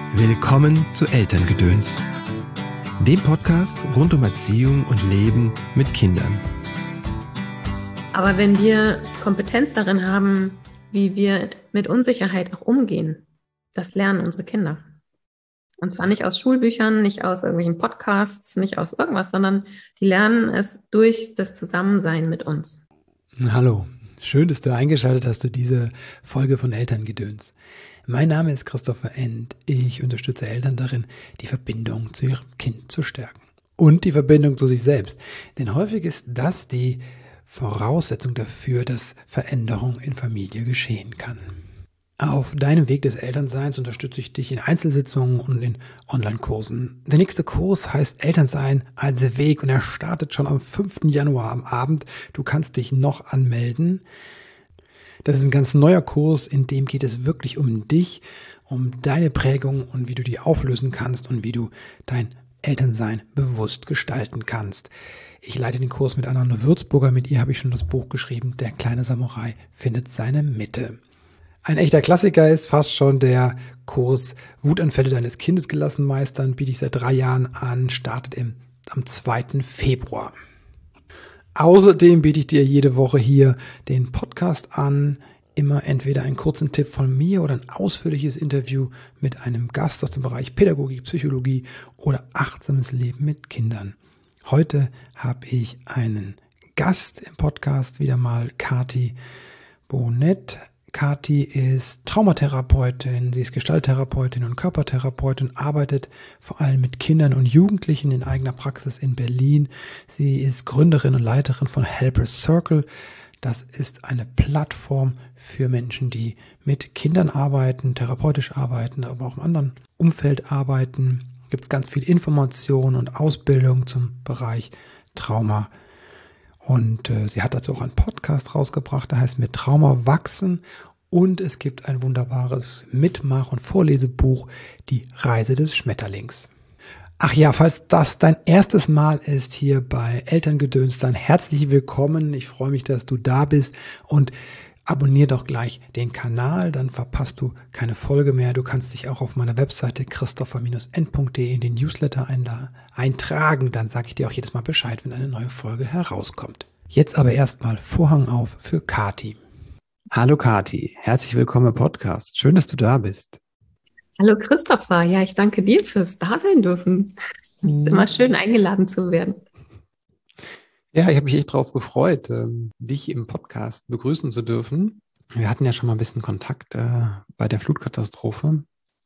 Willkommen zu Elterngedöns, dem Podcast rund um Erziehung und Leben mit Kindern. Aber wenn wir Kompetenz darin haben, wie wir mit Unsicherheit auch umgehen, das lernen unsere Kinder. Und zwar nicht aus Schulbüchern, nicht aus irgendwelchen Podcasts, nicht aus irgendwas, sondern die lernen es durch das Zusammensein mit uns. Hallo, schön, dass du eingeschaltet hast zu dieser Folge von Elterngedöns. Mein Name ist Christopher End. Ich unterstütze Eltern darin, die Verbindung zu ihrem Kind zu stärken und die Verbindung zu sich selbst. Denn häufig ist das die Voraussetzung dafür, dass Veränderung in Familie geschehen kann. Auf deinem Weg des Elternseins unterstütze ich dich in Einzelsitzungen und in Online-Kursen. Der nächste Kurs heißt Elternsein als Weg und er startet schon am 5. Januar am Abend. Du kannst dich noch anmelden. Das ist ein ganz neuer Kurs, in dem geht es wirklich um dich, um deine Prägung und wie du die auflösen kannst und wie du dein Elternsein bewusst gestalten kannst. Ich leite den Kurs mit Anna Würzburger, mit ihr habe ich schon das Buch geschrieben, Der kleine Samurai findet seine Mitte. Ein echter Klassiker ist fast schon der Kurs Wutanfälle deines Kindes gelassen meistern, biete ich seit 3 Jahren an, startet am 2. Februar. Außerdem biete ich dir jede Woche hier den Podcast an, immer entweder einen kurzen Tipp von mir oder ein ausführliches Interview mit einem Gast aus dem Bereich Pädagogik, Psychologie oder achtsames Leben mit Kindern. Heute habe ich einen Gast im Podcast, wieder mal Kathi Bonnet. Kathi ist Traumatherapeutin, sie ist Gestalttherapeutin und Körpertherapeutin, arbeitet vor allem mit Kindern und Jugendlichen in eigener Praxis in Berlin. Sie ist Gründerin und Leiterin von Helpers Circle. Das ist eine Plattform für Menschen, die mit Kindern arbeiten, therapeutisch arbeiten, aber auch im anderen Umfeld arbeiten. Gibt es ganz viel Information und Ausbildung zum Bereich Trauma. Und sie hat dazu auch einen Podcast rausgebracht, der heißt Mit Trauma wachsen. Und es gibt ein wunderbares Mitmach- und Vorlesebuch, Die Reise des Schmetterlings. Ach ja, falls das dein erstes Mal ist hier bei Elterngedöns, dann herzlich willkommen. Ich freue mich, dass du da bist und abonnier doch gleich den Kanal, dann verpasst du keine Folge mehr. Du kannst dich auch auf meiner Webseite christopher-end.de in den Newsletter eintragen. Dann sage ich dir auch jedes Mal Bescheid, wenn eine neue Folge herauskommt. Jetzt aber erstmal Vorhang auf für Kathi. Hallo Kathi, herzlich willkommen im Podcast. Schön, dass du da bist. Hallo Christopher, ja, ich danke dir fürs Dasein dürfen. Es ist immer schön, eingeladen zu werden. Ja, ich habe mich echt drauf gefreut, dich im Podcast begrüßen zu dürfen. Wir hatten ja schon mal ein bisschen Kontakt bei der Flutkatastrophe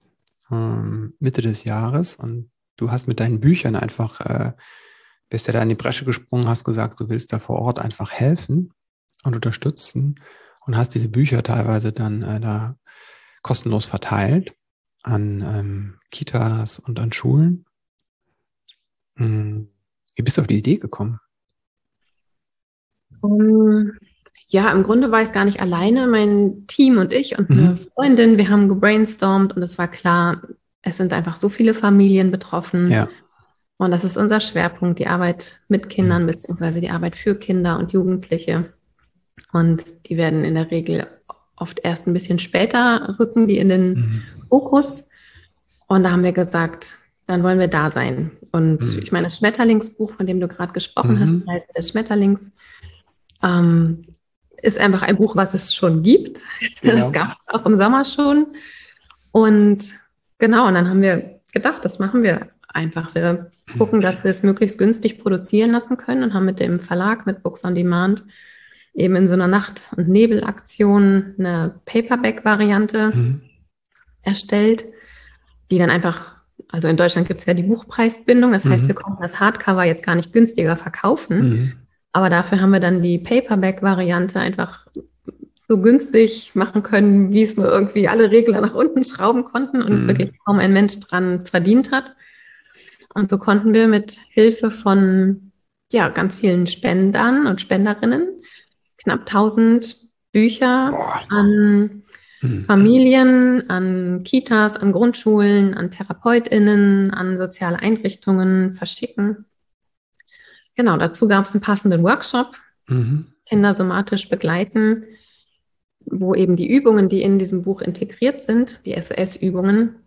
Mitte des Jahres und du hast mit deinen Büchern einfach, bist ja da in die Bresche gesprungen, hast gesagt, du willst da vor Ort einfach helfen und unterstützen und hast diese Bücher teilweise dann da kostenlos verteilt an Kitas und an Schulen. Wie bist du auf die Idee gekommen? Ja, im Grunde war ich es gar nicht alleine. Mein Team und ich und eine Freundin, wir haben gebrainstormt und es war klar, es sind einfach so viele Familien betroffen. Ja. Und das ist unser Schwerpunkt, die Arbeit mit Kindern beziehungsweise die Arbeit für Kinder und Jugendliche. Und die werden in der Regel oft erst ein bisschen später rücken, die in den Fokus. Und da haben wir gesagt, dann wollen wir da sein. Und ich meine, das Schmetterlingsbuch, von dem du gerade gesprochen hast, die Reise des Schmetterlings, ist einfach ein Buch, was es schon gibt. Genau. Das gab es auch im Sommer schon. Und genau, und dann haben wir gedacht, das machen wir einfach. Wir gucken, dass wir es möglichst günstig produzieren lassen können und haben mit dem Verlag, mit Books on Demand, eben in so einer Nacht- und Nebelaktion eine Paperback-Variante erstellt, die dann einfach, also in Deutschland gibt es ja die Buchpreisbindung, das heißt, wir konnten das Hardcover jetzt gar nicht günstiger verkaufen, aber dafür haben wir dann die Paperback-Variante einfach so günstig machen können, wie es nur irgendwie alle Regler nach unten schrauben konnten und wirklich kaum ein Mensch dran verdient hat. Und so konnten wir mit Hilfe von ganz vielen Spendern und Spenderinnen knapp 1000 Bücher an Familien, an Kitas, an Grundschulen, an TherapeutInnen, an soziale Einrichtungen verschicken. Genau, dazu gab es einen passenden Workshop, Kinder somatisch begleiten, wo eben die Übungen, die in diesem Buch integriert sind, die SOS-Übungen,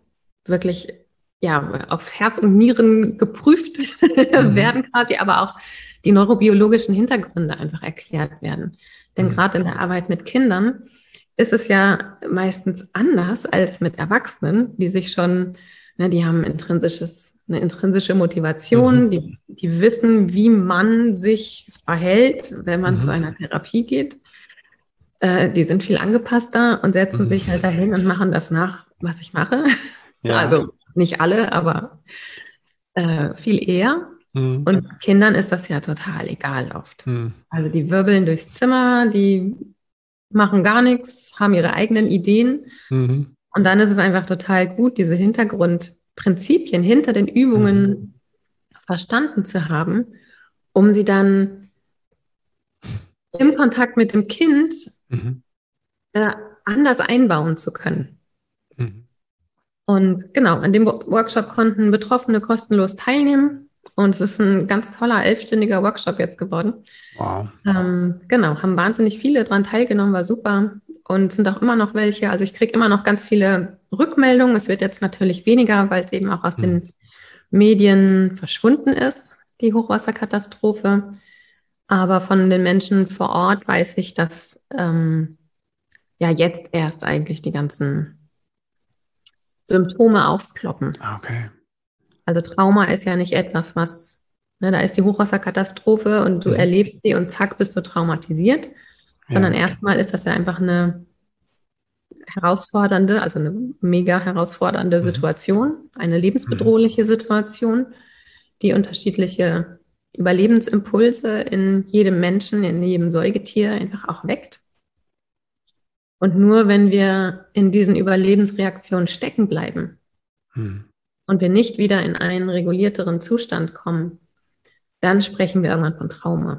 wirklich ja, auf Herz und Nieren geprüft werden quasi, aber auch die neurobiologischen Hintergründe einfach erklärt werden. Denn gerade in der Arbeit mit Kindern ist es ja meistens anders als mit Erwachsenen, die sich schon, ne, die haben eine intrinsische Motivation, die wissen, wie man sich verhält, wenn man zu einer Therapie geht. Die sind viel angepasster und setzen sich halt dahin und machen das nach, was ich mache. Ja. Also nicht alle, aber viel eher. Und Kindern ist das ja total egal oft. Also die wirbeln durchs Zimmer, die machen gar nichts, haben ihre eigenen Ideen. Und dann ist es einfach total gut, diese Hintergrundprinzipien hinter den Übungen verstanden zu haben, um sie dann im Kontakt mit dem Kind anders einbauen zu können. Und genau, an dem Workshop konnten Betroffene kostenlos teilnehmen. Und es ist ein ganz toller 11-stündiger Workshop jetzt geworden. Wow. Genau, haben wahnsinnig viele dran teilgenommen, war super. Und sind auch immer noch welche. Also ich kriege immer noch ganz viele Rückmeldungen. Es wird jetzt natürlich weniger, weil es eben auch aus den Medien verschwunden ist, die Hochwasserkatastrophe. Aber von den Menschen vor Ort weiß ich, dass ja jetzt erst eigentlich die ganzen Symptome aufploppen. Okay. Also Trauma ist ja nicht etwas, was, ne, da ist die Hochwasserkatastrophe und du erlebst sie und zack, bist du traumatisiert. Sondern erstmal ist das ja einfach eine herausfordernde, also eine mega herausfordernde Situation, eine lebensbedrohliche Situation, die unterschiedliche Überlebensimpulse in jedem Menschen, in jedem Säugetier einfach auch weckt. Und nur wenn wir in diesen Überlebensreaktionen stecken bleiben und wir nicht wieder in einen regulierteren Zustand kommen, dann sprechen wir irgendwann von Trauma.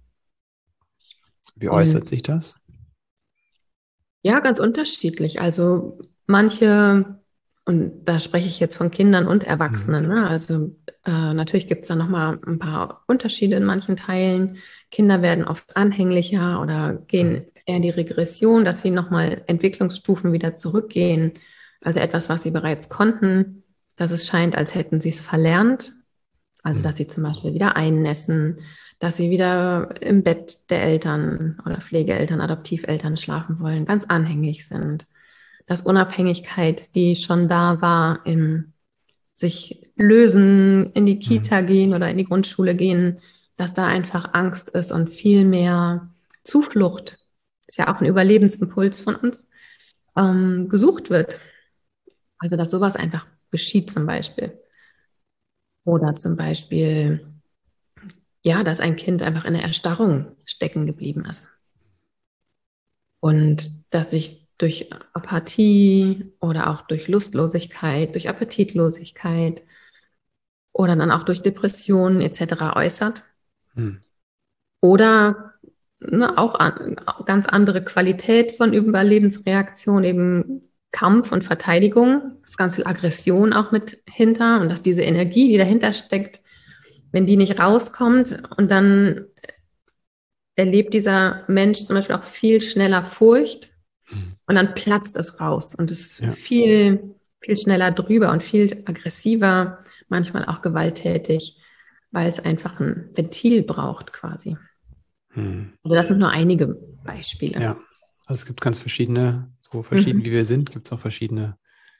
Wie äußert sich das? Ja, ganz unterschiedlich. Also manche, und da spreche ich jetzt von Kindern und Erwachsenen, ne? Also natürlich gibt es da nochmal ein paar Unterschiede in manchen Teilen. Kinder werden oft anhänglicher oder gehen eher in die Regression, dass sie nochmal Entwicklungsstufen wieder zurückgehen. Also etwas, was sie bereits konnten, dass es scheint, als hätten sie es verlernt. Also dass sie zum Beispiel wieder einnässen, dass sie wieder im Bett der Eltern oder Pflegeeltern, Adoptiveltern schlafen wollen, ganz anhängig sind. Dass Unabhängigkeit, die schon da war, im sich lösen, in die Kita gehen oder in die Grundschule gehen, dass da einfach Angst ist und viel mehr Zuflucht, ist ja auch ein Überlebensimpuls von uns, gesucht wird. Also dass sowas einfach geschieht zum Beispiel. Oder zum Beispiel, ja, dass ein Kind einfach in der Erstarrung stecken geblieben ist. Und dass sich durch Apathie oder auch durch Lustlosigkeit, durch Appetitlosigkeit oder dann auch durch Depressionen etc. äußert. Oder auch ganz andere Qualität von Überlebensreaktion, eben Kampf und Verteidigung, das ganze Aggression auch mit hinter und dass diese Energie, die dahinter steckt, wenn die nicht rauskommt und dann erlebt dieser Mensch zum Beispiel auch viel schneller Furcht und dann platzt es raus und es ist viel, viel schneller drüber und viel aggressiver, manchmal auch gewalttätig, weil es einfach ein Ventil braucht quasi. Also das sind nur einige Beispiele. Ja, also es gibt ganz verschiedene, so verschieden wie wir sind, gibt es auch verschiedene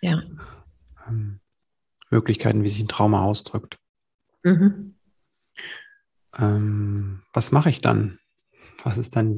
Möglichkeiten, wie sich ein Trauma ausdrückt. Was mache ich dann? Was ist dann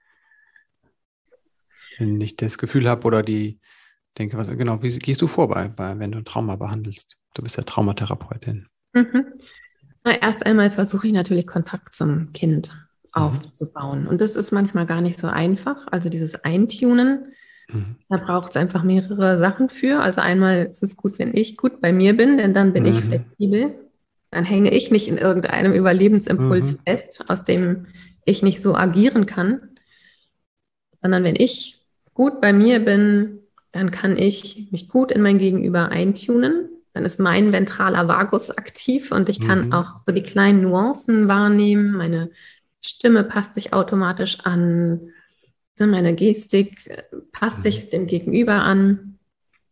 wenn ich das Gefühl habe oder denke, wie gehst du vor, wenn du ein Trauma behandelst? Du bist ja Traumatherapeutin. Na, erst einmal versuche ich natürlich Kontakt zum Kind aufzubauen. Und das ist manchmal gar nicht so einfach. Also dieses Eintunen, da braucht es einfach mehrere Sachen für. Also einmal ist es gut, wenn ich gut bei mir bin, denn dann bin ich flexibel. Dann hänge ich nicht in irgendeinem Überlebensimpuls fest, aus dem ich nicht so agieren kann. Sondern wenn ich gut bei mir bin, dann kann ich mich gut in mein Gegenüber eintunen. Dann ist mein ventraler Vagus aktiv und ich kann auch so die kleinen Nuancen wahrnehmen. Meine Stimme passt sich automatisch an. Meine Gestik passt sich dem Gegenüber an.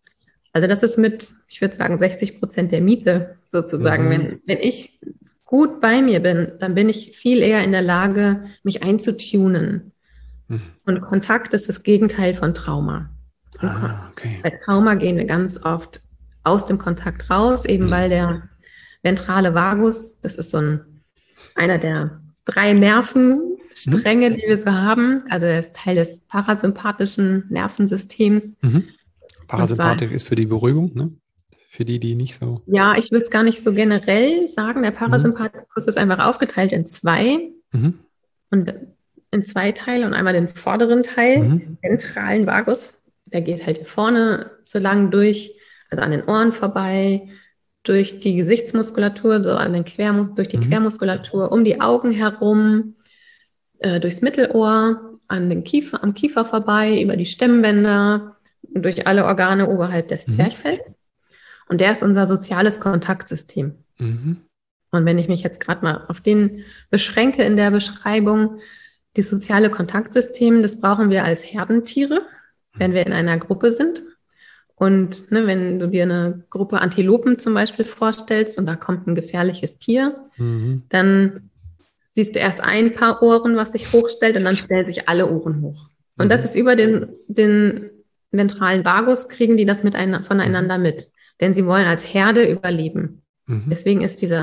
Also das ist ich würde sagen, 60% der Miete sozusagen. Wenn ich gut bei mir bin, dann bin ich viel eher in der Lage, mich einzutunen. Und Kontakt ist das Gegenteil von Trauma. Okay. Bei Trauma gehen wir ganz oft aus dem Kontakt raus, eben weil der ventrale Vagus, das ist einer der 3 Nervenstränge, die wir so haben. Also er ist Teil des parasympathischen Nervensystems. Parasympathik ist für die Beruhigung, ne? Für die nicht so. Ja, ich würde es gar nicht so generell sagen. Der Parasympathikus ist einfach aufgeteilt in 2 und in 2 Teile und einmal den vorderen Teil, den ventralen Vagus. Der geht halt hier vorne so lang durch, also an den Ohren vorbei, durch die Gesichtsmuskulatur, so durch die Quermuskulatur, um die Augen herum, durchs Mittelohr, am Kiefer vorbei, über die Stimmbänder, durch alle Organe oberhalb des Zwerchfells. Und der ist unser soziales Kontaktsystem. Und wenn ich mich jetzt gerade mal auf den beschränke in der Beschreibung, das soziale Kontaktsystem, das brauchen wir als Herdentiere, wenn wir in einer Gruppe sind. Und wenn du dir eine Gruppe Antilopen zum Beispiel vorstellst und da kommt ein gefährliches Tier, dann siehst du erst ein paar Ohren, was sich hochstellt und dann stellen sich alle Ohren hoch. Und das ist über den ventralen Vagus, kriegen die das voneinander mit. Denn sie wollen als Herde überleben. Deswegen ist dieses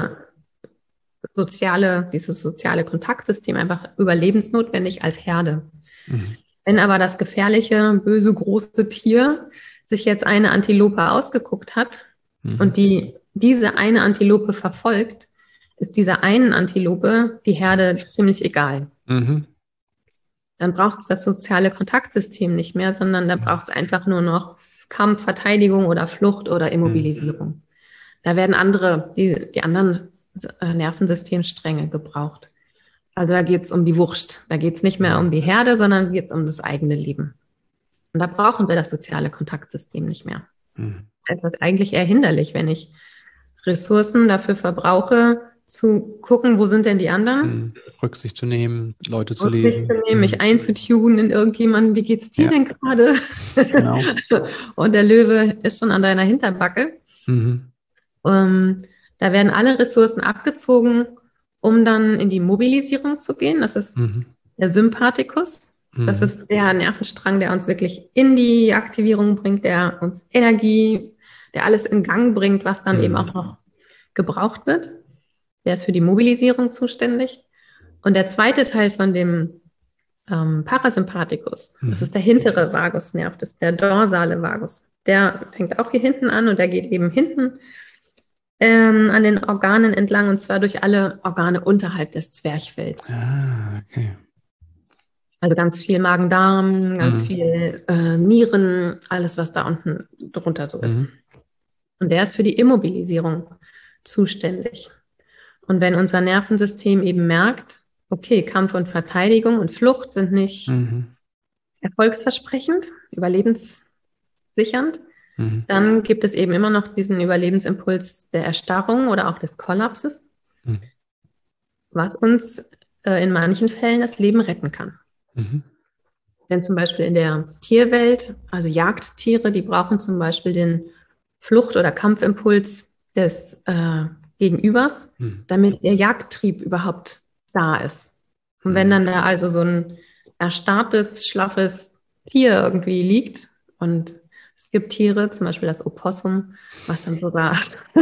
soziale Kontaktsystem einfach überlebensnotwendig als Herde. Wenn aber das gefährliche, böse, große Tier sich jetzt eine Antilope ausgeguckt hat und diese eine Antilope verfolgt, ist dieser einen Antilope die Herde ziemlich egal. Dann braucht es das soziale Kontaktsystem nicht mehr, sondern da braucht es einfach nur noch Kampf, Verteidigung oder Flucht oder Immobilisierung. Da werden die anderen Nervensystemstränge gebraucht. Also da geht es um die Wurst. Da geht es nicht mehr um die Herde, sondern geht es um das eigene Leben. Und da brauchen wir das soziale Kontaktsystem nicht mehr. Das ist eigentlich eher hinderlich, wenn ich Ressourcen dafür verbrauche, zu gucken, wo sind denn die anderen? Rücksicht zu nehmen, Leute zu lesen. Mich einzutunen in irgendjemanden, wie geht's dir denn gerade? Genau. Und der Löwe ist schon an deiner Hinterbacke. Da werden alle Ressourcen abgezogen, um dann in die Mobilisierung zu gehen. Das ist der Sympathikus. Das ist der Nervenstrang, der uns wirklich in die Aktivierung bringt, der uns Energie, der alles in Gang bringt, was dann eben auch noch gebraucht wird. Der ist für die Mobilisierung zuständig. Und der zweite Teil von dem Parasympathikus, das ist der hintere Vagusnerv, das ist der dorsale Vagus. Der fängt auch hier hinten an und der geht eben hinten an den Organen entlang und zwar durch alle Organe unterhalb des Zwerchfells. Okay. Also ganz viel Magen-Darm, ganz viel Nieren, alles, was da unten drunter so ist. Und der ist für die Immobilisierung zuständig. Und wenn unser Nervensystem eben merkt, okay, Kampf und Verteidigung und Flucht sind nicht erfolgsversprechend, überlebenssichernd, dann gibt es eben immer noch diesen Überlebensimpuls der Erstarrung oder auch des Kollapses, was uns in manchen Fällen das Leben retten kann. Denn zum Beispiel in der Tierwelt, also Jagdtiere, die brauchen zum Beispiel den Flucht- oder Kampfimpuls des Gegenübers, damit ihr Jagdtrieb überhaupt da ist. Und wenn dann da also so ein erstarrtes, schlaffes Tier irgendwie liegt und es gibt Tiere, zum Beispiel das Opossum, was dann sogar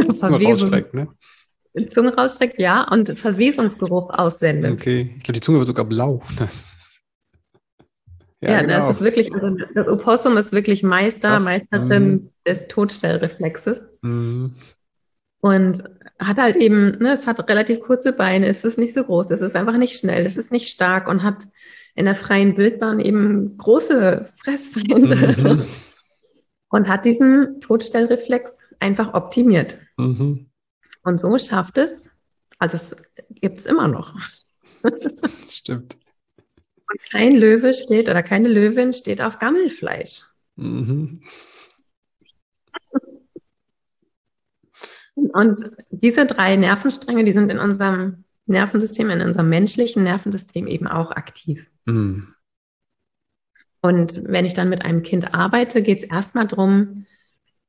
Zunge rausstreckt, ja, und Verwesungsgeruch aussendet. Okay, ich glaube, die Zunge wird sogar blau. Genau. Das ist wirklich, also das Opossum ist wirklich Meisterin des Todstellreflexes. Und hat halt eben, es hat relativ kurze Beine, es ist nicht so groß, es ist einfach nicht schnell, es ist nicht stark und hat in der freien Wildbahn eben große Fressfeinde und hat diesen Todstellreflex einfach optimiert. Und so schafft es, also es gibt es immer noch. Stimmt. Und kein Löwe steht oder keine Löwin steht auf Gammelfleisch. Und diese 3 Nervenstränge, die sind in unserem Nervensystem, in unserem menschlichen Nervensystem eben auch aktiv. Und wenn ich dann mit einem Kind arbeite, geht es erstmal darum,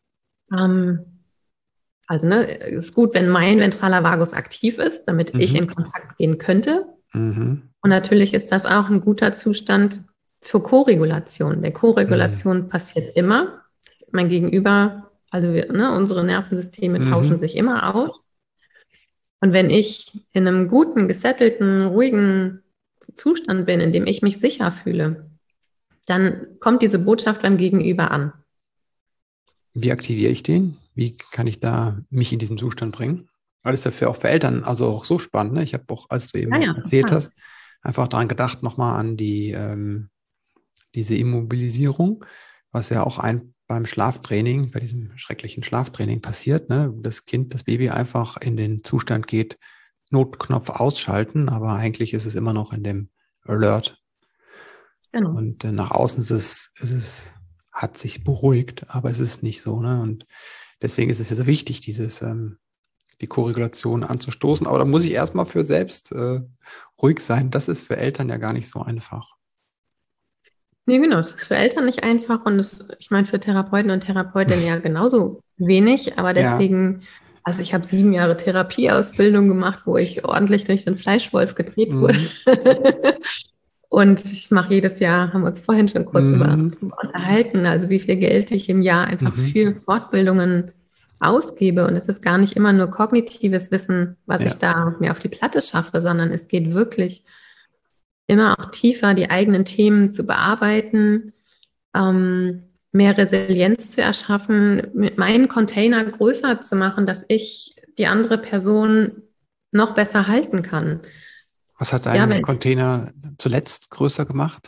Ähm, also ist gut, wenn mein ventraler Vagus aktiv ist, damit ich in Kontakt gehen könnte. Und natürlich ist das auch ein guter Zustand für Koregulation. Der Koregulation passiert immer. Mein Gegenüber, also unsere Nervensysteme tauschen sich immer aus. Und wenn ich in einem guten, gesettelten, ruhigen Zustand bin, in dem ich mich sicher fühle, dann kommt diese Botschaft beim Gegenüber an. Wie aktiviere ich den? Wie kann ich da mich in diesen Zustand bringen? Weil das ist ja auch für Eltern also auch so spannend. Ne? Ich habe auch, als du eben erzählt hast, einfach daran gedacht, nochmal an diese Immobilisierung, was ja auch beim Schlaftraining, bei diesem schrecklichen Schlaftraining passiert, ne? Das Kind, das Baby einfach in den Zustand geht, Notknopf ausschalten, aber eigentlich ist es immer noch in dem Alert. Genau. Und nach außen hat sich beruhigt, aber es ist nicht so, ne? Und deswegen ist es ja so wichtig, die Koregulation anzustoßen. Aber da muss ich erstmal für selbst ruhig sein. Das ist für Eltern ja gar nicht so einfach. Nee, genau, es ist für Eltern nicht einfach und ich meine für Therapeuten und Therapeutinnen ja genauso wenig, aber deswegen, also ich habe 7 Jahre Therapieausbildung gemacht, wo ich ordentlich durch den Fleischwolf gedreht wurde. Und ich mache jedes Jahr, haben wir uns vorhin schon kurz über unterhalten, also wie viel Geld ich im Jahr einfach für Fortbildungen ausgebe. Und es ist gar nicht immer nur kognitives Wissen, was ich da mir auf die Platte schaffe, sondern es geht wirklich immer auch tiefer, die eigenen Themen zu bearbeiten, mehr Resilienz zu erschaffen, meinen Container größer zu machen, dass ich die andere Person noch besser halten kann. Was hat dein Container zuletzt größer gemacht?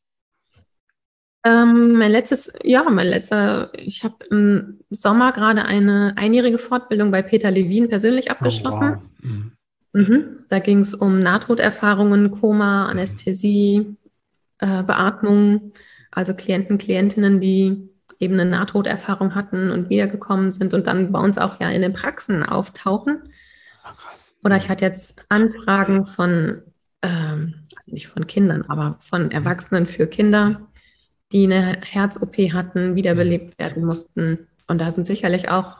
Ich habe im Sommer gerade eine einjährige Fortbildung bei Peter Levin persönlich abgeschlossen. Oh, wow. Da ging es um Nahtoderfahrungen, Koma, Anästhesie, Beatmung, also Klientinnen, die eben eine Nahtoderfahrung hatten und wiedergekommen sind und dann bei uns auch ja in den Praxen auftauchen. Oh, krass. Oder ich hatte jetzt Anfragen nicht von Kindern, aber von Erwachsenen für Kinder, die eine Herz-OP hatten, wiederbelebt werden mussten. Und da sind sicherlich auch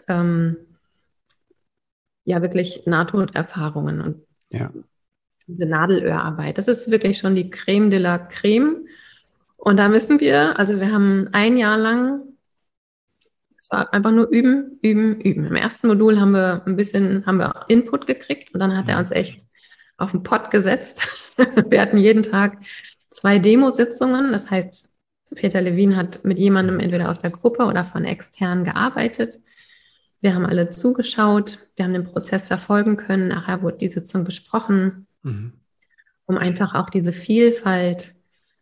wirklich Nahtoderfahrungen und diese Nadelöhrarbeit. Das ist wirklich schon die Creme de la Creme. Und da müssen wir haben 1 Jahr lang, es war einfach nur üben. Im ersten Modul haben wir Input gekriegt und dann hat er uns echt auf den Pott gesetzt. Wir hatten jeden Tag 2 Demositzungen. Das heißt, Peter Levin hat mit jemandem entweder aus der Gruppe oder von extern gearbeitet. Wir haben alle zugeschaut. Wir haben den Prozess verfolgen können. Nachher wurde die Sitzung besprochen, um einfach auch diese Vielfalt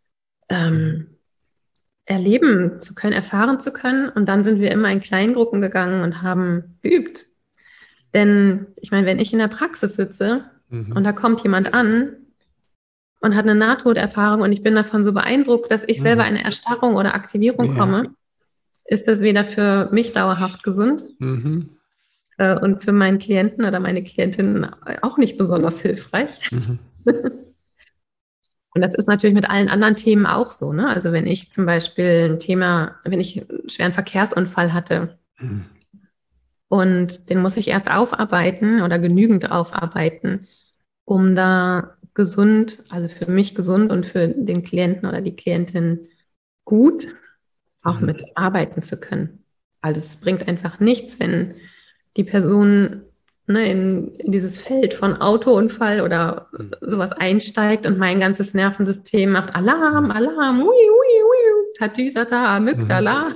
erleben zu können, erfahren zu können. Und dann sind wir immer in Kleingruppen gegangen und haben geübt. Denn ich meine, wenn ich in der Praxis sitze und da kommt jemand an und hat eine Nahtoderfahrung und ich bin davon so beeindruckt, dass ich selber in eine Erstarrung oder Aktivierung komme, ist das weder für mich dauerhaft gesund und für meinen Klienten oder meine Klientinnen auch nicht besonders hilfreich. Und das ist natürlich mit allen anderen Themen auch so, ne? Also wenn ich zum Beispiel wenn ich einen schweren Verkehrsunfall hatte und den muss ich erst aufarbeiten oder genügend aufarbeiten, um da gesund, also für mich gesund und für den Klienten oder die Klientin gut auch mit arbeiten zu können. Also es bringt einfach nichts, wenn die Person in dieses Feld von Autounfall oder sowas einsteigt und mein ganzes Nervensystem macht Alarm, Alarm, ui, ui, ui, tatütata, Amygdala.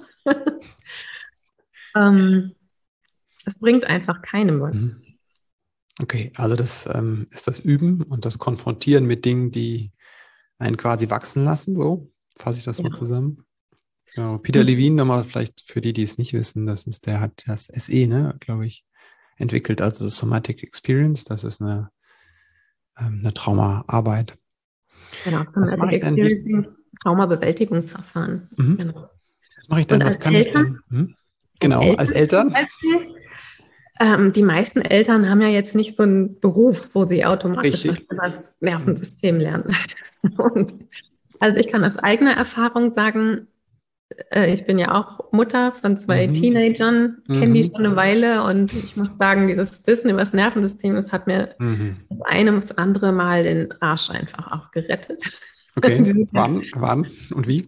Das bringt einfach keinem was. Okay, also das ist das Üben und das Konfrontieren mit Dingen, die einen quasi wachsen lassen, so fasse ich das mal zusammen. Genau. Peter Levin, nochmal vielleicht für die es nicht wissen, der hat das SE, ne, glaube ich, entwickelt, also das Somatic Experience, das ist eine Traumaarbeit. Genau, Somatic Experiencing, Traumabewältigungsverfahren. Genau. Was mache ich denn? Was kann ich denn? Genau, als Eltern? Die meisten Eltern haben ja jetzt nicht so einen Beruf, wo sie automatisch was über das Nervensystem lernen. Und also ich kann aus eigener Erfahrung sagen, ich bin ja auch Mutter von 2 Teenagern, kenne die schon eine Weile und ich muss sagen, dieses Wissen über das Nervensystem, das hat mir das eine und das andere Mal den Arsch einfach auch gerettet. Okay, wann und wie?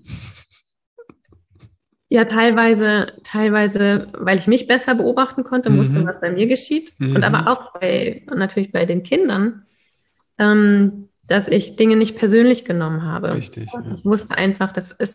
Ja, teilweise, weil ich mich besser beobachten konnte, wusste, was bei mir geschieht. Und aber auch natürlich bei den Kindern, dass ich Dinge nicht persönlich genommen habe. Richtig. Ja. Ich wusste einfach,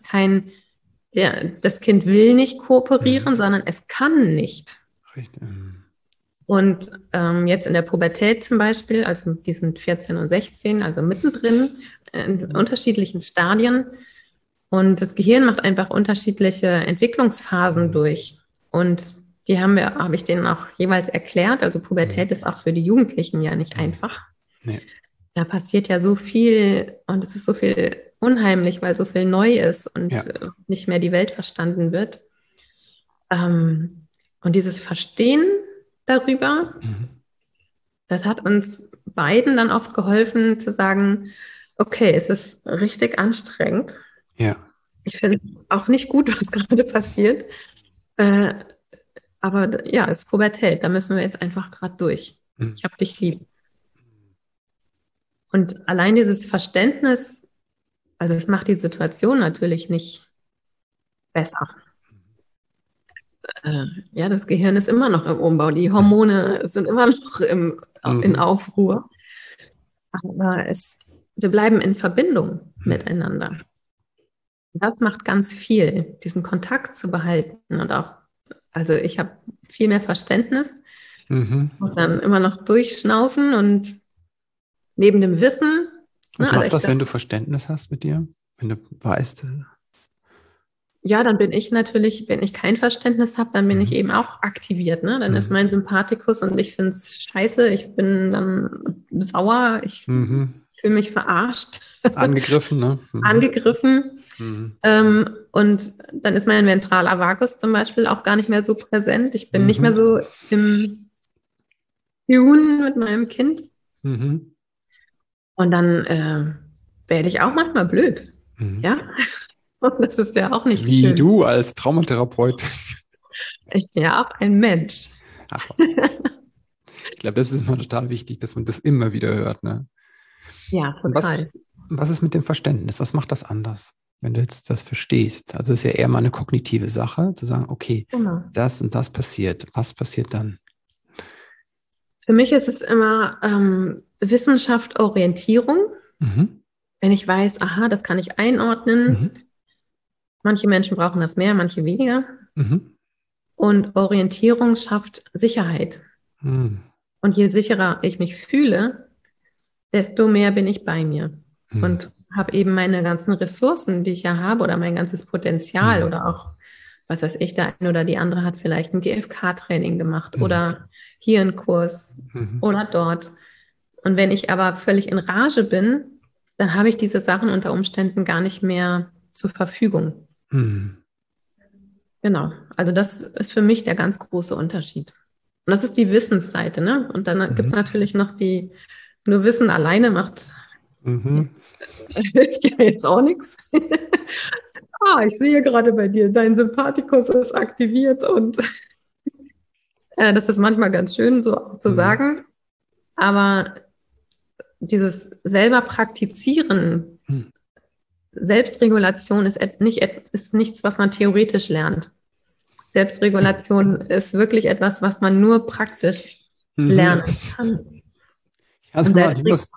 das Kind will nicht kooperieren, sondern es kann nicht. Richtig. Und jetzt in der Pubertät zum Beispiel, also die sind 14 und 16, also mittendrin in unterschiedlichen Stadien. Und das Gehirn macht einfach unterschiedliche Entwicklungsphasen durch. Und die habe ich denen auch jeweils erklärt. Also Pubertät ist auch für die Jugendlichen ja nicht einfach. Nee. Da passiert ja so viel und es ist so viel unheimlich, weil so viel neu ist und nicht mehr die Welt verstanden wird. Und dieses Verstehen darüber, das hat uns beiden dann oft geholfen zu sagen, okay, es ist richtig anstrengend. Ja. Ich finde es auch nicht gut, was gerade passiert. Aber ja, es ist Pubertät, da müssen wir jetzt einfach gerade durch. Ich habe dich lieb. Und allein dieses Verständnis, also es macht die Situation natürlich nicht besser. Ja, das Gehirn ist immer noch im Umbau, die Hormone sind immer noch in Aufruhr. Aber wir bleiben in Verbindung miteinander. Das macht ganz viel, diesen Kontakt zu behalten und auch, also ich habe viel mehr Verständnis, muss dann immer noch durchschnaufen und neben dem Wissen. Was macht das, wenn du Verständnis hast mit dir? Wenn du weißt? Ja, dann bin ich natürlich, wenn ich kein Verständnis habe, dann bin ich eben auch aktiviert. Ne? Dann ist mein Sympathikus und ich finde es scheiße, ich bin dann sauer, ich fühle mich verarscht. Angegriffen, ne? Angegriffen. Und dann ist mein ventraler Vagus zum Beispiel auch gar nicht mehr so präsent. Ich bin nicht mehr so im Tune mit meinem Kind. Und dann werde ich auch manchmal blöd. Ja. Und das ist ja auch nicht Wie schön. du als Traumatherapeut. Ich bin ja auch ein Mensch. Ach, ich glaube, das ist immer total wichtig, dass man das immer wieder hört. Ne? Ja, total. Was ist mit dem Verständnis? Was macht das anders, wenn du jetzt das verstehst? Also es ist ja eher mal eine kognitive Sache, zu sagen, okay, das und das passiert. Was passiert dann? Für mich ist es immer Wissenschaft, Orientierung. Wenn ich weiß, aha, das kann ich einordnen. Manche Menschen brauchen das mehr, manche weniger. Und Orientierung schafft Sicherheit. Und je sicherer ich mich fühle, desto mehr bin ich bei mir. Und habe eben meine ganzen Ressourcen, die ich ja habe, oder mein ganzes Potenzial oder auch, was weiß ich, der eine oder die andere hat vielleicht ein GFK-Training gemacht oder hier einen Kurs oder dort. Und wenn ich aber völlig in Rage bin, dann habe ich diese Sachen unter Umständen gar nicht mehr zur Verfügung. Genau, also das ist für mich der ganz große Unterschied. Und das ist die Wissensseite, ne? Und dann gibt es natürlich noch nur Wissen alleine macht, hilft ja jetzt auch nichts. Ich sehe gerade bei dir, dein Sympathikus ist aktiviert und das ist manchmal ganz schön, so auch zu sagen. Aber dieses selber praktizieren, Selbstregulation ist nichts, was man theoretisch lernt. Selbstregulation ist wirklich etwas, was man nur praktisch lernen kann. Ich hatte mal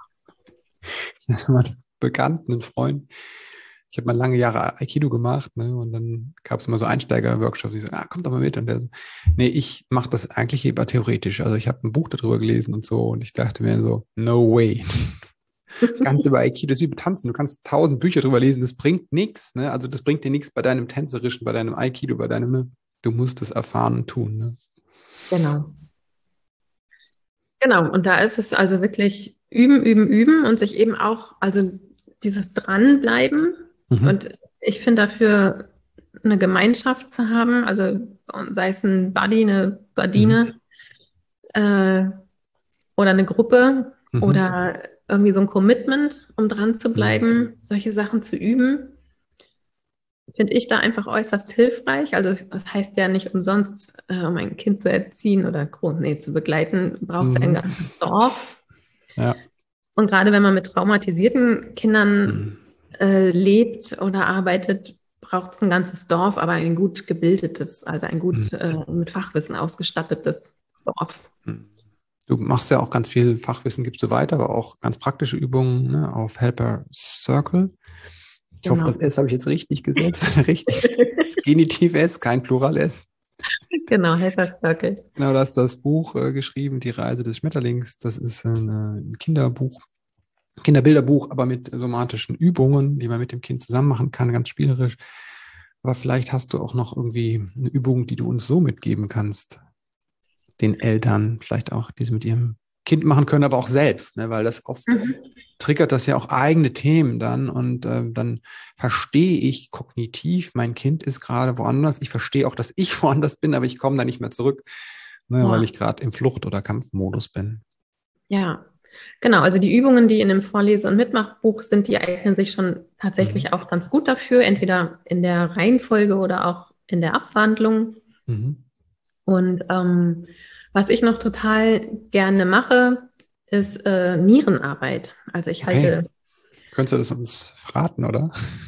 einen Bekannten, einen Freund. Ich habe mal lange Jahre Aikido gemacht, ne? Und dann gab es immer so Einsteiger-Workshops, die so, komm doch mal mit. Und der so, nee, ich mache das eigentlich lieber theoretisch. Also ich habe ein Buch darüber gelesen und so. Und ich dachte mir so, no way. Ganz über Aikido, das ist wie Tanzen. Du kannst 1000 Bücher drüber lesen, das bringt nichts. Ne? Also das bringt dir nichts bei deinem Tänzerischen, bei deinem Aikido, bei deinem, ne? Du musst es erfahren und tun. Ne? Genau. Genau, und da ist es also wirklich üben, üben, üben und sich eben auch, also dieses Dranbleiben. Und ich finde dafür eine Gemeinschaft zu haben, also sei es ein Buddy, eine Badine oder eine Gruppe oder irgendwie so ein Commitment, um dran zu bleiben, solche Sachen zu üben. finde ich da einfach äußerst hilfreich. Also das heißt ja nicht umsonst, um ein Kind zu erziehen oder zu begleiten, braucht es ein ganzes Dorf. Ja. Und gerade wenn man mit traumatisierten Kindern Mhm. lebt oder arbeitet, braucht es ein ganzes Dorf, aber ein gut gebildetes, also ein gut mit Fachwissen ausgestattetes Dorf. Du machst ja auch ganz viel Fachwissen, gibst du weiter, aber auch ganz praktische Übungen, ne, auf Helper Circle. Ich hoffe, Genau. das S habe ich jetzt richtig gesetzt. Richtig. Das Genitiv S, kein Plural S. Genau, Helfer Circle. Genau, du hast das Buch geschrieben, Die Reise des Schmetterlings. Das ist ein Kinderbuch, Kinderbilderbuch, aber mit somatischen Übungen, die man mit dem Kind zusammen machen kann, ganz spielerisch. Aber vielleicht hast du auch noch irgendwie eine Übung, die du uns so mitgeben kannst, den Eltern, vielleicht auch, die sie mit ihrem Kind machen können, aber auch selbst, ne? Weil das oft triggert das ja auch eigene Themen dann und dann verstehe ich kognitiv, mein Kind ist gerade woanders. Ich verstehe auch, dass ich woanders bin, aber ich komme da nicht mehr zurück, ne, weil ich gerade im Flucht- oder Kampfmodus bin. Ja, genau. Also die Übungen, die in dem Vorlese- und Mitmachbuch sind, die eignen sich schon tatsächlich auch ganz gut dafür, entweder in der Reihenfolge oder auch in der Abwandlung. Mhm. Und was ich noch total gerne mache, ist Nierenarbeit. Also ich Okay. halte, Könntest du das uns verraten, oder?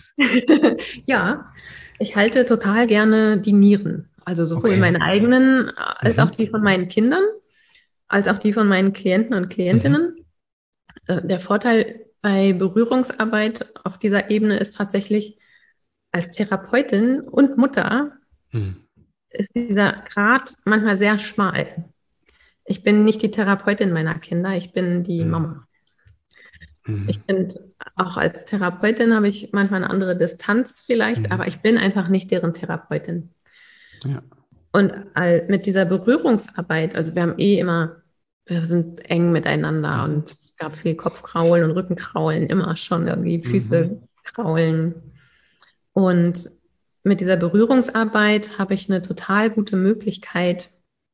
ja, ich halte total gerne die Nieren. Also sowohl Okay. meine eigenen als auch Mhm. die von meinen Kindern, als auch die von meinen Klienten und Mhm. Klientinnen. Der Vorteil bei Berührungsarbeit auf dieser Ebene ist tatsächlich, als Therapeutin und Mutter Mhm. ist dieser Grad manchmal sehr schmal. Ich bin nicht die Therapeutin meiner Kinder, ich bin die Mhm. Mama. Ich Mhm. finde, auch als Therapeutin habe ich manchmal eine andere Distanz vielleicht, Mhm. aber ich bin einfach nicht deren Therapeutin. Ja. Und mit dieser Berührungsarbeit, also wir sind eng miteinander Mhm. und es gab viel Kopfkraulen und Rückenkraulen, immer schon irgendwie Mhm. Füße kraulen. Und mit dieser Berührungsarbeit habe ich eine total gute Möglichkeit,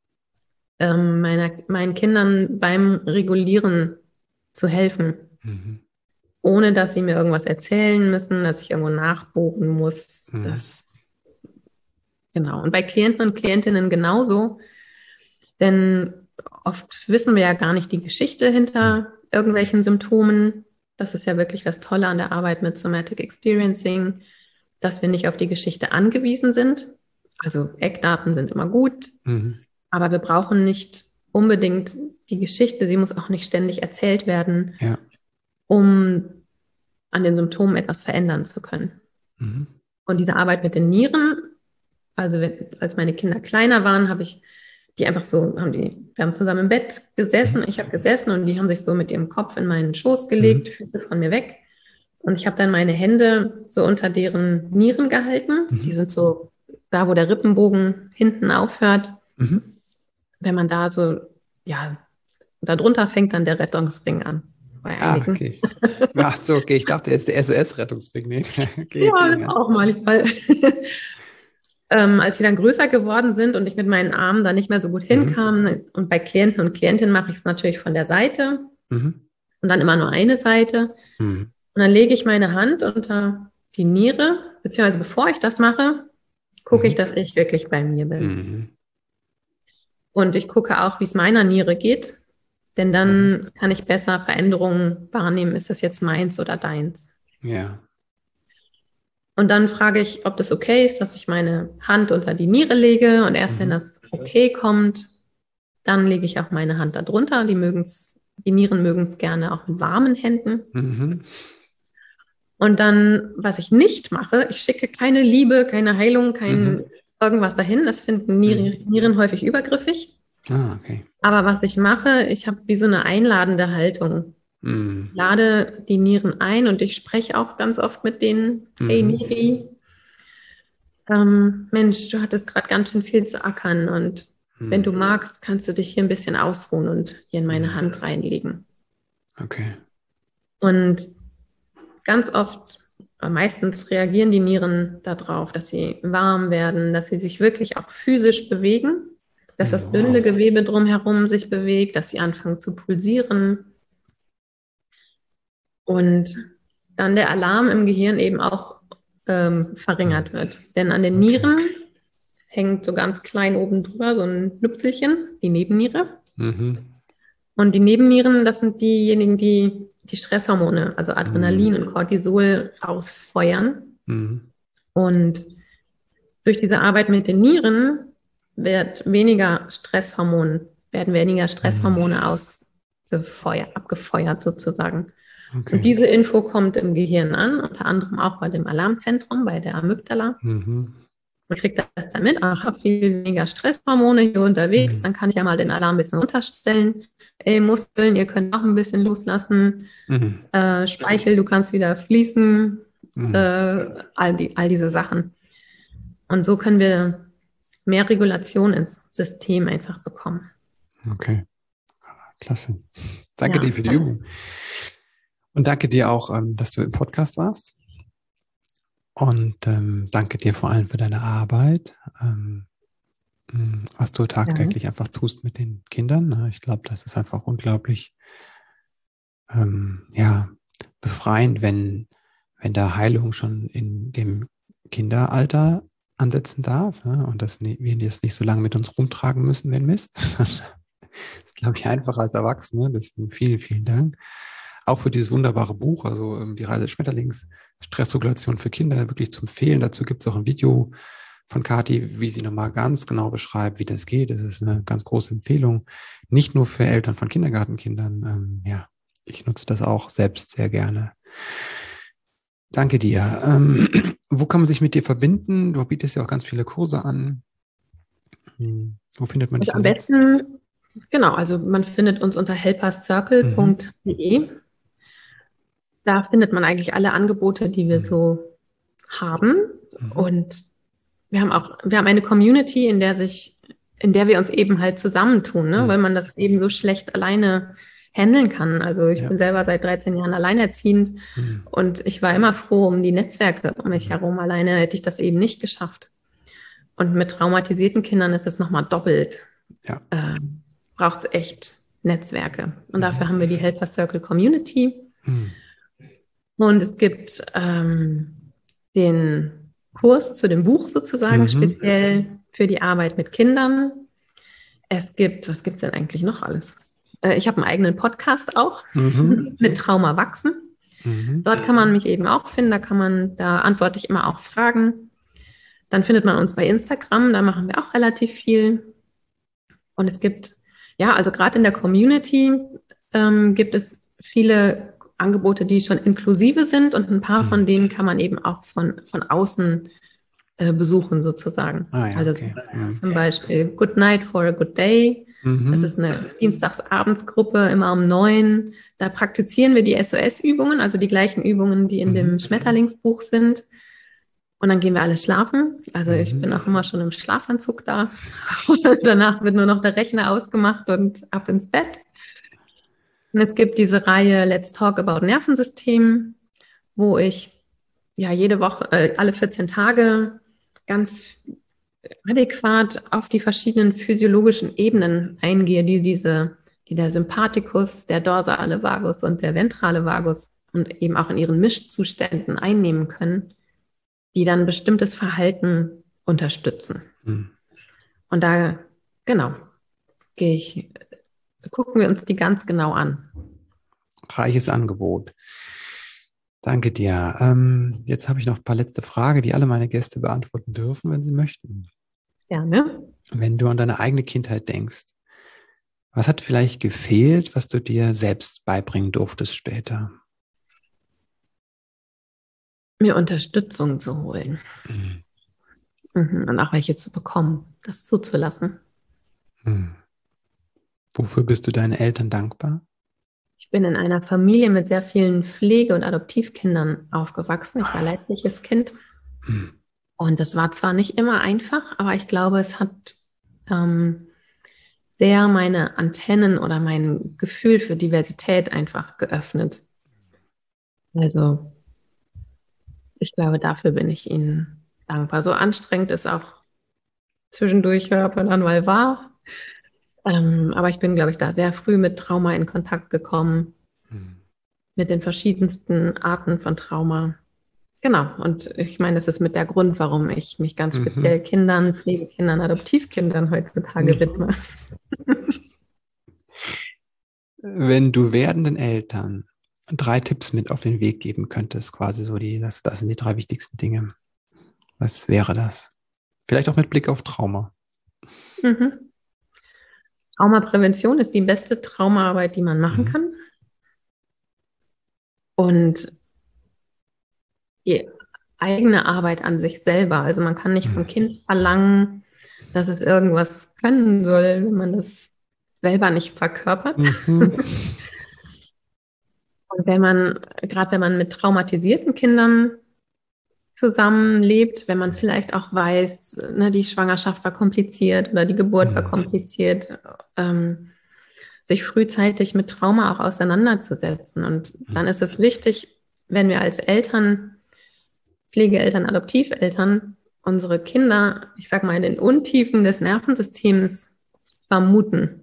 meinen Kindern beim Regulieren zu helfen, Mhm. ohne dass sie mir irgendwas erzählen müssen, dass ich irgendwo nachbohren muss. Mhm. Genau. Und bei Klienten und Klientinnen genauso, denn oft wissen wir ja gar nicht die Geschichte Mhm. hinter irgendwelchen Symptomen. Das ist ja wirklich das Tolle an der Arbeit mit Somatic Experiencing, dass wir nicht auf die Geschichte angewiesen sind. Also Eckdaten sind immer gut, Mhm. aber wir brauchen nicht unbedingt die Geschichte. Sie muss auch nicht ständig erzählt werden, Ja. um an den Symptomen etwas verändern zu können. Mhm. Und diese Arbeit mit den Nieren, also als meine Kinder kleiner waren, habe ich die einfach so, wir haben zusammen im Bett gesessen, Mhm. ich habe gesessen und die haben sich so mit ihrem Kopf in meinen Schoß gelegt, Mhm. Füße von mir weg. Und ich habe dann meine Hände so unter deren Nieren gehalten. Die Mhm. sind so da, wo der Rippenbogen hinten aufhört. Mhm. Wenn man da so, ja, da drunter fängt dann der Rettungsring an. Bei Ah, einigen. okay. Ach so, okay. Ich dachte, er ist der SOS-Rettungsring. Nee. Okay, Ja, okay, das ja. auch manchmal. Als sie dann größer geworden sind und ich mit meinen Armen da nicht mehr so gut Mhm. hinkam, und bei Klienten und Klientinnen mache ich es natürlich von der Seite Mhm. und dann immer nur eine Seite. Mhm. Und dann lege ich meine Hand unter die Niere, beziehungsweise bevor ich das mache, gucke ich, Mhm. dass ich wirklich bei mir bin. Mhm. Und ich gucke auch, wie es meiner Niere geht, denn Mhm. dann kann ich besser Veränderungen wahrnehmen. Ist das jetzt meins oder deins? Ja. Und dann frage ich, ob das okay ist, dass ich meine Hand unter die Niere lege. Und erst wenn Mhm. das okay kommt, dann lege ich auch meine Hand darunter. Die Nieren mögen es gerne auch mit warmen Händen. Mhm. Und dann, was ich nicht mache, ich schicke keine Liebe, keine Heilung, kein Mhm. irgendwas dahin. Das finden Mhm. Nieren häufig übergriffig. Ah, okay. Aber was ich mache, ich habe wie so eine einladende Haltung. Mhm. Lade die Nieren ein und ich spreche auch ganz oft mit denen. Hey Mhm. Niri, Mensch, du hattest gerade ganz schön viel zu ackern und wenn du Mhm. magst, kannst du dich hier ein bisschen ausruhen und hier in meine Mhm. Hand reinlegen. Okay. Und ganz oft, meistens reagieren die Nieren darauf, dass sie warm werden, dass sie sich wirklich auch physisch bewegen, dass Mhm. das Wow. Bindegewebe drumherum sich bewegt, dass sie anfangen zu pulsieren und dann der Alarm im Gehirn eben auch verringert wird. Denn an den Nieren hängt so ganz klein oben drüber so ein Nüpselchen, die Nebenniere. Und die Nebennieren, das sind diejenigen, die die Stresshormone, also Adrenalin und Cortisol, rausfeuern. Und durch diese Arbeit mit den Nieren werden weniger Stresshormone abgefeuert sozusagen. Okay. Und diese Info kommt im Gehirn an, unter anderem auch bei dem Alarmzentrum, bei der Amygdala. Man kriegt das dann mit, viel weniger Stresshormone hier unterwegs, dann kann ich ja mal den Alarm ein bisschen runterstellen. Ey, Muskeln, ihr könnt auch ein bisschen loslassen. Speichel, du kannst wieder fließen. All diese Sachen. Und so können wir mehr Regulation ins System einfach bekommen. Okay, klasse. Danke dir für die Übung. Und danke dir auch, dass du im Podcast warst. Und danke dir vor allem für deine Arbeit, was du tagtäglich einfach tust mit den Kindern. Ich glaube, das ist einfach unglaublich befreiend, wenn da Heilung schon in dem Kinderalter ansetzen darf, ne? Und wir das nicht so lange mit uns rumtragen müssen, wenn Mist. Das ist, glaube ich, einfacher als Erwachsene. Deswegen vielen, vielen Dank. Auch für dieses wunderbare Buch, also die Reise des Schmetterlings, Stressregulation für Kinder, wirklich zu empfehlen. Dazu gibt es auch ein Video von Kathi, wie sie nochmal ganz genau beschreibt, wie das geht. Das ist eine ganz große Empfehlung, nicht nur für Eltern von Kindergartenkindern. Ich nutze das auch selbst sehr gerne. Danke dir. Wo kann man sich mit dir verbinden? Du bietest ja auch ganz viele Kurse an. Wo findet man dich? Am besten, genau, also man findet uns unter helpercircle.de. Da findet man eigentlich alle Angebote, die wir so haben. Und wir haben eine Community, in der wir uns eben halt zusammentun, ne? Weil man das eben so schlecht alleine handeln kann. Also ich bin selber seit 13 Jahren alleinerziehend und ich war immer froh um die Netzwerke um mich herum. Alleine hätte ich das eben nicht geschafft. Und mit traumatisierten Kindern ist es nochmal doppelt. Braucht es echt Netzwerke. Und dafür haben wir die Helper Circle Community. Und es gibt den Kurs zu dem Buch sozusagen, speziell für die Arbeit mit Kindern. Was gibt es denn eigentlich noch alles? Ich habe einen eigenen Podcast auch mit Trauma wachsen. Dort kann man mich eben auch finden, da antworte ich immer auch Fragen. Dann findet man uns bei Instagram, da machen wir auch relativ viel. Und es gibt, also gerade in der Community gibt es viele Angebote, die schon inklusive sind und ein paar von denen kann man eben auch von außen besuchen sozusagen. Zum Beispiel Good Night for a Good Day. Das ist eine Dienstagsabendsgruppe, immer um 9. Da praktizieren wir die SOS-Übungen, also die gleichen Übungen, die in dem Schmetterlingsbuch sind. Und dann gehen wir alle schlafen. Also ich bin auch immer schon im Schlafanzug da. Und danach wird nur noch der Rechner ausgemacht und ab ins Bett. Und es gibt diese Reihe Let's Talk About Nervensystem, wo ich jede Woche, alle 14 Tage ganz adäquat auf die verschiedenen physiologischen Ebenen eingehe, die der Sympathikus, der dorsale Vagus und der ventrale Vagus und eben auch in ihren Mischzuständen einnehmen können, die dann bestimmtes Verhalten unterstützen. Und da, gucken wir uns die ganz genau an. Reiches Angebot. Danke dir. Jetzt habe ich noch ein paar letzte Fragen, die alle meine Gäste beantworten dürfen, wenn sie möchten. Gerne. Wenn du an deine eigene Kindheit denkst, was hat vielleicht gefehlt, was du dir selbst beibringen durftest später? Mir Unterstützung zu holen. Und auch welche zu bekommen, das zuzulassen. Wofür bist du deinen Eltern dankbar? Ich bin in einer Familie mit sehr vielen Pflege- und Adoptivkindern aufgewachsen. Ich war leibliches Kind. Und das war zwar nicht immer einfach, aber ich glaube, es hat sehr meine Antennen oder mein Gefühl für Diversität einfach geöffnet. Also ich glaube, dafür bin ich Ihnen dankbar. So anstrengend es auch zwischendurch ab und an mal war. Aber ich bin, glaube ich, da sehr früh mit Trauma in Kontakt gekommen. Mit den verschiedensten Arten von Trauma. Genau, und ich meine, das ist mit der Grund, warum ich mich ganz speziell Kindern, Pflegekindern, Adoptivkindern heutzutage widme. Wenn du werdenden Eltern 3 Tipps mit auf den Weg geben könntest, quasi so das sind die 3 wichtigsten Dinge. Was wäre das? Vielleicht auch mit Blick auf Trauma. Traumaprävention ist die beste Traumaarbeit, die man machen kann. Und die eigene Arbeit an sich selber. Also man kann nicht vom Kind verlangen, dass es irgendwas können soll, wenn man das selber nicht verkörpert. Und gerade wenn man mit traumatisierten Kindern zusammenlebt, wenn man vielleicht auch weiß, ne, die Schwangerschaft war kompliziert oder die Geburt war kompliziert, sich frühzeitig mit Trauma auch auseinanderzusetzen. Und dann ist es wichtig, wenn wir als Eltern, Pflegeeltern, Adoptiveltern, unsere Kinder, ich sag mal, in den Untiefen des Nervensystems vermuten.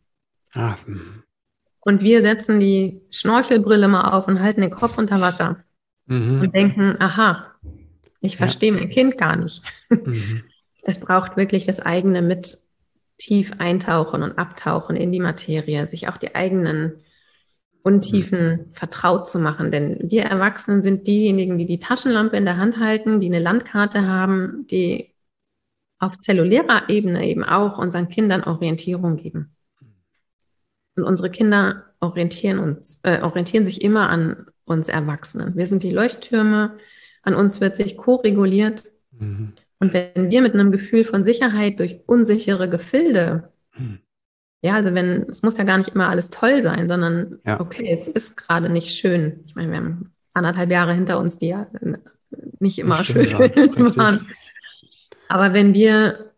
Und wir setzen die Schnorchelbrille mal auf und halten den Kopf unter Wasser und denken, aha, ich verstehe mein Kind gar nicht. Es braucht wirklich das eigene mit tief eintauchen und abtauchen in die Materie, sich auch die eigenen Untiefen vertraut zu machen. Denn wir Erwachsenen sind diejenigen, die die Taschenlampe in der Hand halten, die eine Landkarte haben, die auf zellulärer Ebene eben auch unseren Kindern Orientierung geben. Und unsere Kinder orientieren sich immer an uns Erwachsenen. Wir sind die Leuchttürme, an uns wird sich ko-reguliert. Und wenn wir mit einem Gefühl von Sicherheit durch unsichere Gefilde, also es muss ja gar nicht immer alles toll sein, sondern okay, es ist gerade nicht schön. Ich meine, wir haben 1,5 Jahre hinter uns, die ja nicht immer schön waren. Aber wenn wir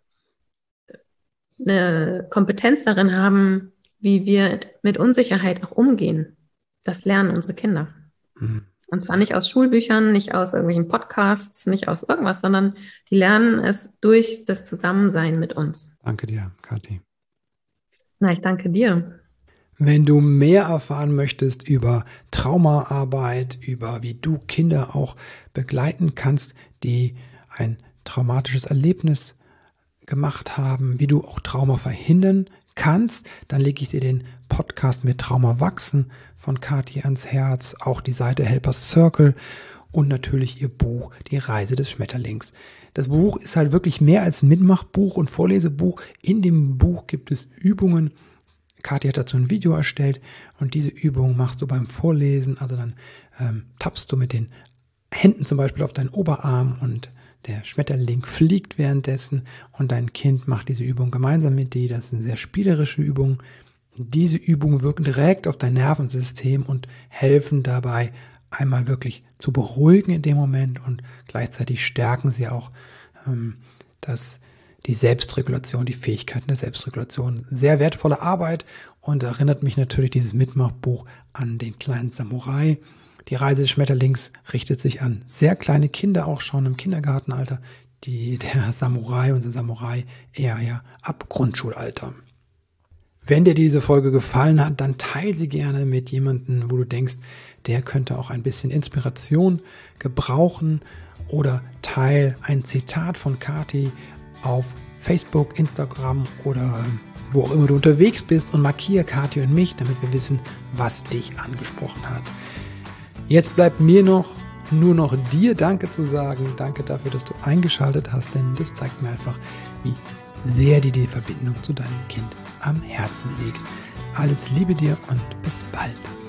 eine Kompetenz darin haben, wie wir mit Unsicherheit auch umgehen, das lernen unsere Kinder. Und zwar nicht aus Schulbüchern, nicht aus irgendwelchen Podcasts, nicht aus irgendwas, sondern die lernen es durch das Zusammensein mit uns. Danke dir, Kathi. Na, ich danke dir. Wenn du mehr erfahren möchtest über Traumaarbeit, über wie du Kinder auch begleiten kannst, die ein traumatisches Erlebnis gemacht haben, wie du auch Trauma verhindern kannst, dann lege ich dir den Podcast mit Trauma wachsen von Kathi ans Herz, auch die Seite Helpers Circle und natürlich ihr Buch Die Reise des Schmetterlings. Das Buch ist halt wirklich mehr als ein Mitmachbuch und Vorlesebuch. In dem Buch gibt es Übungen. Kathi hat dazu ein Video erstellt und diese Übung machst du beim Vorlesen. Also dann tappst du mit den Händen zum Beispiel auf deinen Oberarm und der Schmetterling fliegt währenddessen und dein Kind macht diese Übung gemeinsam mit dir. Das ist eine sehr spielerische Übung. Diese Übungen wirken direkt auf dein Nervensystem und helfen dabei, einmal wirklich zu beruhigen in dem Moment und gleichzeitig stärken sie auch die Selbstregulation, die Fähigkeiten der Selbstregulation. Sehr wertvolle Arbeit und erinnert mich natürlich dieses Mitmachbuch an den kleinen Samurai. Die Reise des Schmetterlings richtet sich an sehr kleine Kinder, auch schon im Kindergartenalter. Unser Samurai eher ab Grundschulalter. Wenn dir diese Folge gefallen hat, dann teile sie gerne mit jemandem, wo du denkst, der könnte auch ein bisschen Inspiration gebrauchen, oder teile ein Zitat von Kathi auf Facebook, Instagram oder wo auch immer du unterwegs bist und markiere Kathi und mich, damit wir wissen, was dich angesprochen hat. Jetzt bleibt mir nur noch dir Danke zu sagen. Danke dafür, dass du eingeschaltet hast, denn das zeigt mir einfach, wie sehr dir die Verbindung zu deinem Kind am Herzen liegt. Alles Liebe dir und bis bald.